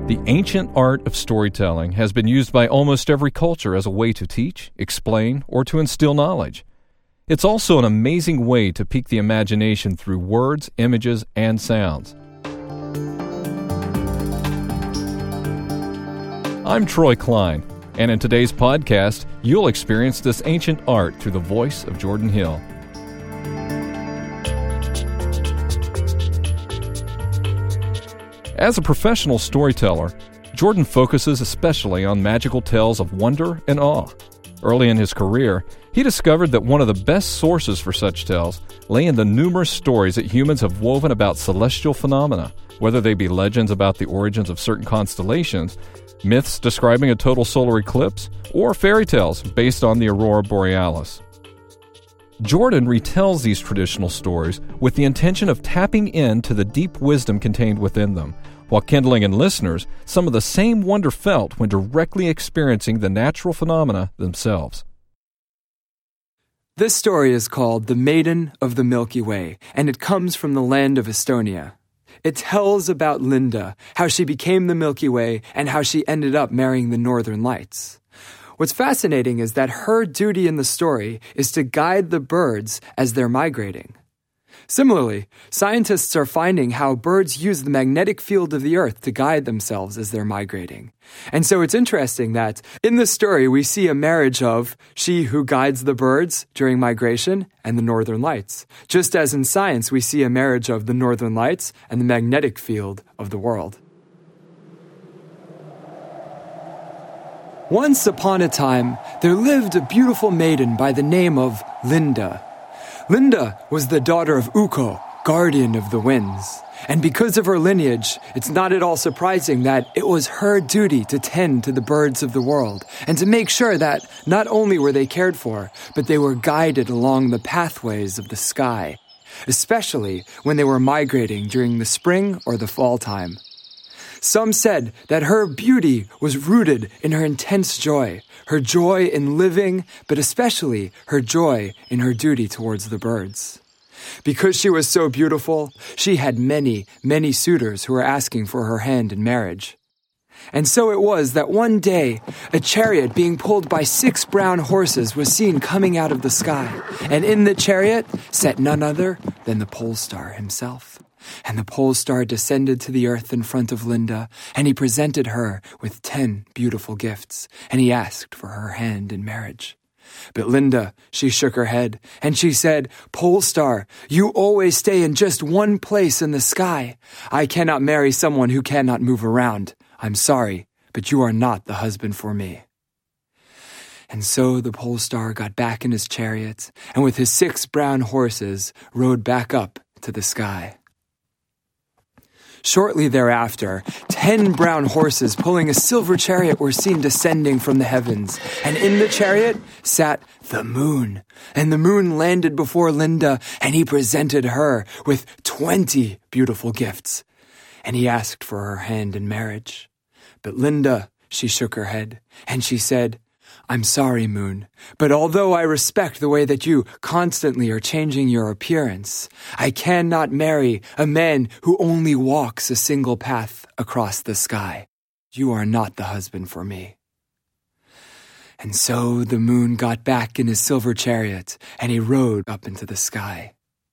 The ancient art of storytelling has been used by almost every culture as a way to teach, explain, or to instill knowledge. It's also an amazing way to pique the imagination through words, images, and sounds. I'm Troy Klein, and in today's podcast, you'll experience this ancient art through the voice of Jordan Hill. As a professional storyteller, Jordan focuses especially on magical tales of wonder and awe. Early in his career, he discovered that one of the best sources for such tales lay in the numerous stories that humans have woven about celestial phenomena, whether they be legends about the origins of certain constellations, myths describing a total solar eclipse, or fairy tales based on the aurora borealis. Jordan retells these traditional stories with the intention of tapping into the deep wisdom contained within them, while kindling in listeners some of the same wonder felt when directly experiencing the natural phenomena themselves. This story is called The Maiden of the Milky Way, and it comes from the land of Estonia. It tells about Linda, how she became the Milky Way, and how she ended up marrying the Northern Lights. What's fascinating is that her duty in the story is to guide the birds as they're migrating. Similarly, scientists are finding how birds use the magnetic field of the Earth to guide themselves as they're migrating. And so it's interesting that in the story we see a marriage of she who guides the birds during migration and the Northern Lights, just as in science we see a marriage of the Northern Lights and the magnetic field of the world. Once upon a time, there lived a beautiful maiden by the name of Linda. Linda was the daughter of Ukko, guardian of the winds. And because of her lineage, it's not at all surprising that it was her duty to tend to the birds of the world and to make sure that not only were they cared for, but they were guided along the pathways of the sky, especially when they were migrating during the spring or the fall time. Some said that her beauty was rooted in her intense joy, her joy in living, but especially her joy in her duty towards the birds. Because she was so beautiful, she had many, many suitors who were asking for her hand in marriage. And so it was that one day, a chariot being pulled by 6 brown horses was seen coming out of the sky, and in the chariot sat none other than the pole star himself. And the pole star descended to the earth in front of Linda, and he presented her with 10 beautiful gifts, and he asked for her hand in marriage. But Linda, she shook her head, and she said, "Pole star, you always stay in just one place in the sky. I cannot marry someone who cannot move around. I'm sorry, but you are not the husband for me." And so the pole star got back in his chariot, and with his 6 brown horses rode back up to the sky. Shortly thereafter, 10 brown horses pulling a silver chariot were seen descending from the heavens, and in the chariot sat the moon. And the moon landed before Linda, and he presented her with 20 beautiful gifts, and he asked for her hand in marriage. But Linda, she shook her head, and she said, "I'm sorry, Moon, but although I respect the way that you constantly are changing your appearance, I cannot marry a man who only walks a single path across the sky. You are not the husband for me." And so the Moon got back in his silver chariot, and he rode up into the sky.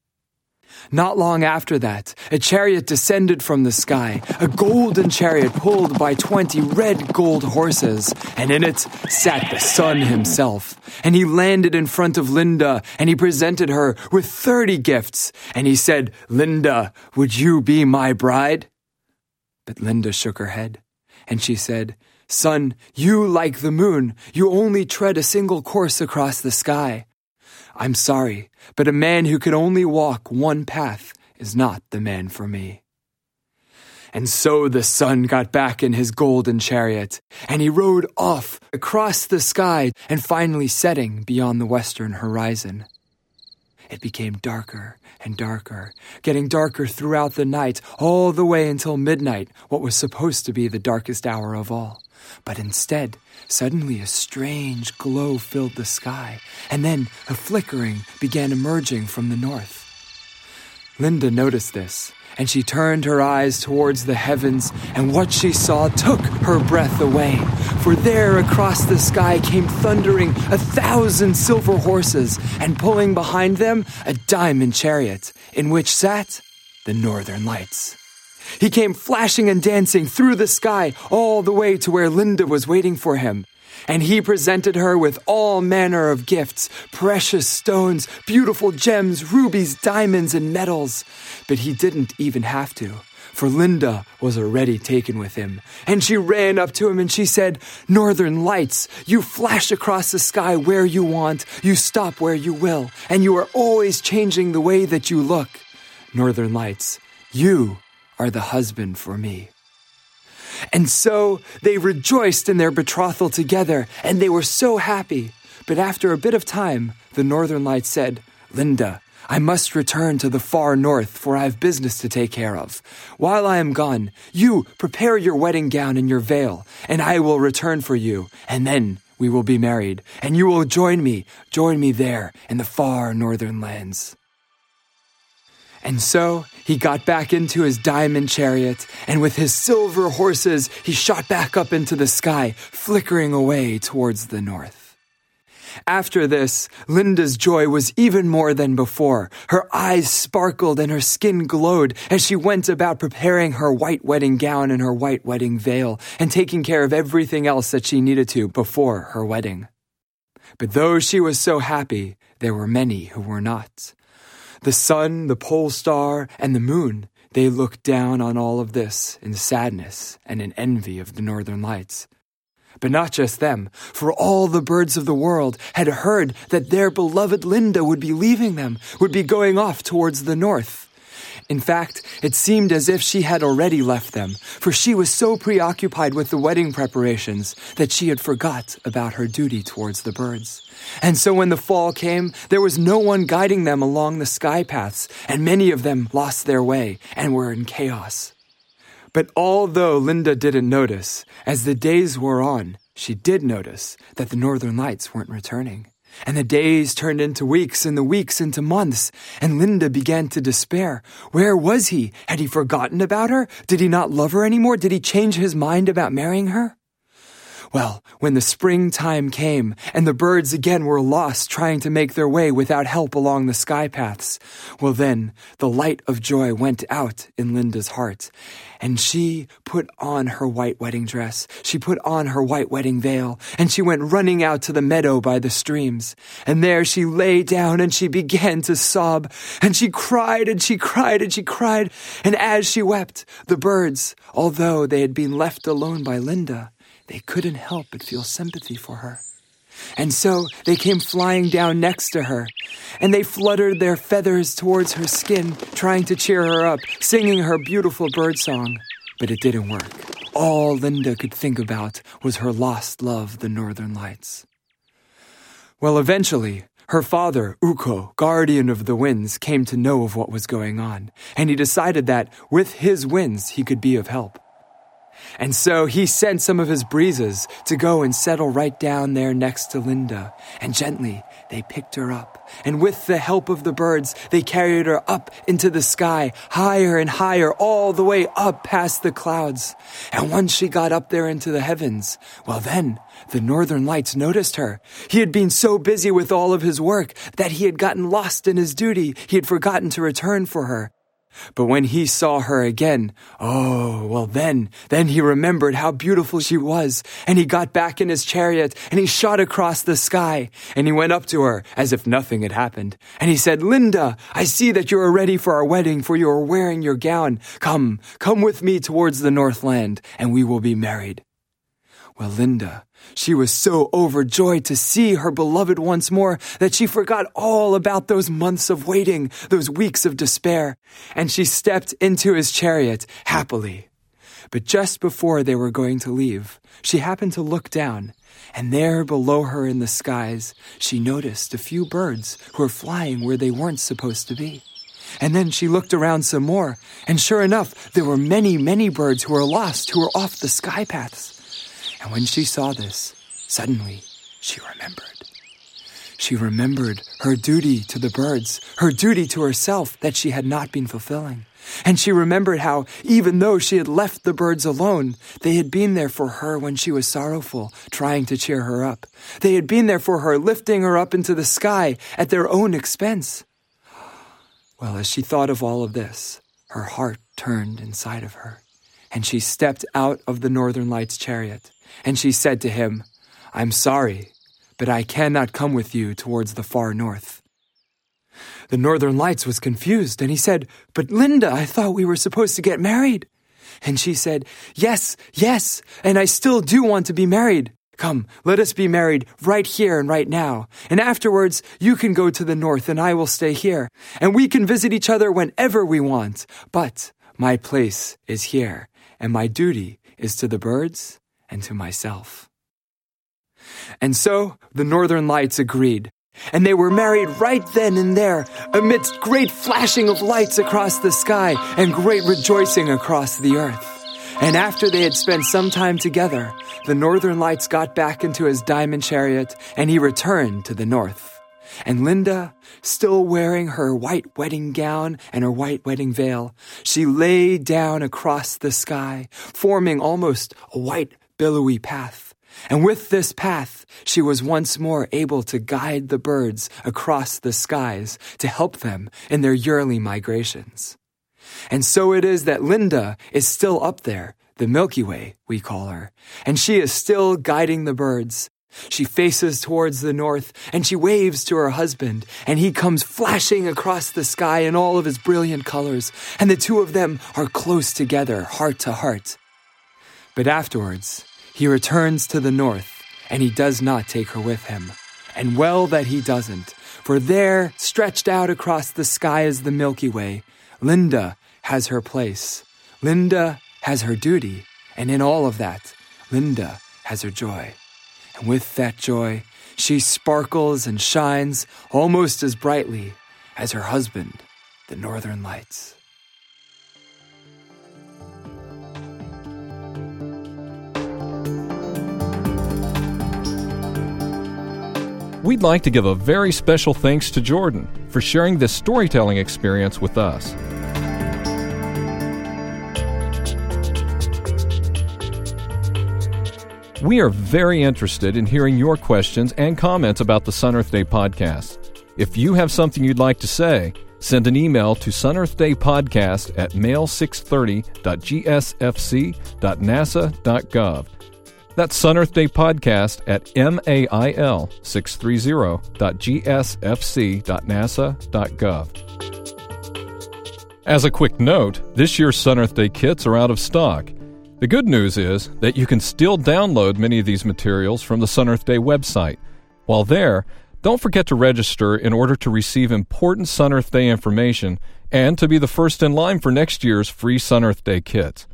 Not long after that, a chariot descended from the sky, a golden chariot pulled by 20 red gold horses, and in it sat the sun himself. And he landed in front of Linda, and he presented her with 30 gifts, and he said, "Linda, would you be my bride?" But Linda shook her head, and she said, "Son, you, like the moon, you only tread a single course across the sky. I'm sorry, but a man who can only walk one path is not the man for me." And so the sun got back in his golden chariot, and he rode off across the sky and finally setting beyond the western horizon. It became darker and darker, getting darker throughout the night, all the way until midnight, what was supposed to be the darkest hour of all. But instead, suddenly a strange glow filled the sky, and then a flickering began emerging from the north. Linda noticed this, And she turned her eyes towards the heavens, and what she saw took her breath away. For there across the sky came thundering 1,000 silver horses, and pulling behind them a diamond chariot, in which sat the Northern Lights. He came flashing and dancing through the sky all the way to where Linda was waiting for him. And he presented her with all manner of gifts, precious stones, beautiful gems, rubies, diamonds, and metals. But he didn't even have to, for Linda was already taken with him. And she ran up to him and she said, "Northern Lights, you flash across the sky where you want, you stop where you will, and you are always changing the way that you look. Northern Lights, you are the husband for me." And so they rejoiced in their betrothal together, and they were so happy. But after a bit of time, the Northern Lights said, "Linda, I must return to the far north, for I have business to take care of. While I am gone, you prepare your wedding gown and your veil, and I will return for you, and then we will be married, and you will join me there in the far northern lands." And so he got back into his diamond chariot, and with his silver horses, he shot back up into the sky, flickering away towards the north. After this, Linda's joy was even more than before. Her eyes sparkled and her skin glowed as she went about preparing her white wedding gown and her white wedding veil, and taking care of everything else that she needed to before her wedding. But though she was so happy, there were many who were not. The sun, the pole star, and the moon, they looked down on all of this in sadness and in envy of the Northern Lights. But not just them, for all the birds of the world had heard that their beloved Linda would be leaving them, would be going off towards the north. In fact, it seemed as if she had already left them, for she was so preoccupied with the wedding preparations that she had forgot about her duty towards the birds. And so when the fall came, there was no one guiding them along the sky paths, and many of them lost their way and were in chaos. But although Linda didn't notice, as the days wore on, she did notice that the Northern Lights weren't returning. And the days turned into weeks, and the weeks into months, and Linda began to despair. Where was he? Had he forgotten about her? Did he not love her anymore? Did he change his mind about marrying her? Well, when the springtime came, and the birds again were lost trying to make their way without help along the sky paths, well then, the light of joy went out in Linda's heart, and she put on her white wedding dress, she put on her white wedding veil, and she went running out to the meadow by the streams. And there she lay down and she began to sob, and she cried and she cried and she cried, and as she wept, the birds, although they had been left alone by Linda, they couldn't help but feel sympathy for her. And so they came flying down next to her, and they fluttered their feathers towards her skin, trying to cheer her up, singing her beautiful bird song. But it didn't work. All Linda could think about was her lost love, the Northern Lights. Well, eventually, her father, Ukko, guardian of the winds, came to know of what was going on, and he decided that with his winds he could be of help. And so he sent some of his breezes to go and settle right down there next to Linda. And gently, they picked her up. And with the help of the birds, they carried her up into the sky, higher and higher, all the way up past the clouds. And once she got up there into the heavens, well then, the Northern Lights noticed her. He had been so busy with all of his work that he had gotten lost in his duty. He had forgotten to return for her. But when he saw her again, then he remembered how beautiful she was, and he got back in his chariot, and he shot across the sky, and he went up to her as if nothing had happened. And he said, "Linda, I see that you are ready for our wedding, for you are wearing your gown. Come with me towards the Northland, and we will be married." Well, Linda, she was so overjoyed to see her beloved once more that she forgot all about those months of waiting, those weeks of despair, and she stepped into his chariot happily. But just before they were going to leave, she happened to look down, and there below her in the skies, she noticed a few birds who were flying where they weren't supposed to be. And then she looked around some more, and sure enough, there were many, many birds who were lost, who were off the sky paths. And when she saw this, suddenly she remembered. she remembered her duty to the birds, her duty to herself that she had not been fulfilling. And she remembered how, even though she had left the birds alone, they had been there for her when she was sorrowful, trying to cheer her up. They had been there for her, lifting her up into the sky at their own expense. Well, as she thought of all of this, her heart turned inside of her, and she stepped out of the Northern Lights chariot, and she said to him, "I'm sorry, but I cannot come with you towards the far north." The Northern Lights was confused, and he said, "But Linda, I thought we were supposed to get married." And she said, Yes, and I still do want to be married. Come, let us be married right here and right now. And afterwards, you can go to the north and I will stay here. And we can visit each other whenever we want. But my place is here, and my duty is to the birds and to myself. And so the Northern Lights agreed. And they were married right then and there, amidst great flashing of lights across the sky and great rejoicing across the earth. And after they had spent some time together, the Northern Lights got back into his diamond chariot, and he returned to the north. And Linda, still wearing her white wedding gown and her white wedding veil, she lay down across the sky, forming almost a white billowy path. And with this path, she was once more able to guide the birds across the skies to help them in their yearly migrations. And so it is that Linda is still up there, the Milky Way, we call her, and she is still guiding the birds. She faces towards the north, and she waves to her husband, and he comes flashing across the sky in all of his brilliant colors, and the two of them are close together, heart to heart. But afterwards, he returns to the north, and he does not take her with him. And well that he doesn't, for there, stretched out across the sky is the Milky Way. Linda has her place. Linda has her duty. And in all of that, Linda has her joy. And with that joy, she sparkles and shines almost as brightly as her husband, the Northern Lights. We'd like to give a very special thanks to Jordan for sharing this storytelling experience with us. We are very interested in hearing your questions and comments about the Sun Earth Day podcast. If you have something you'd like to say, send an email to sunearthdaypodcast@mail630.gsfc.nasa.gov. That's Sun Earth Day Podcast at mail630.gsfc.nasa.gov. As a quick note, this year's Sun Earth Day kits are out of stock. The good news is that you can still download many of these materials from the Sun Earth Day website. While there, don't forget to register in order to receive important Sun Earth Day information and to be the first in line for next year's free Sun Earth Day kits.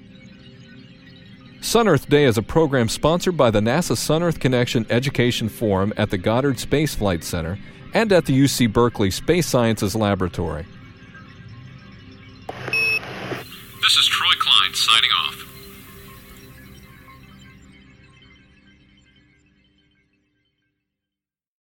Sun Earth Day is a program sponsored by the NASA Sun Earth Connection Education Forum at the Goddard Space Flight Center and at the UC Berkeley Space Sciences Laboratory. This is Troy Klein signing off.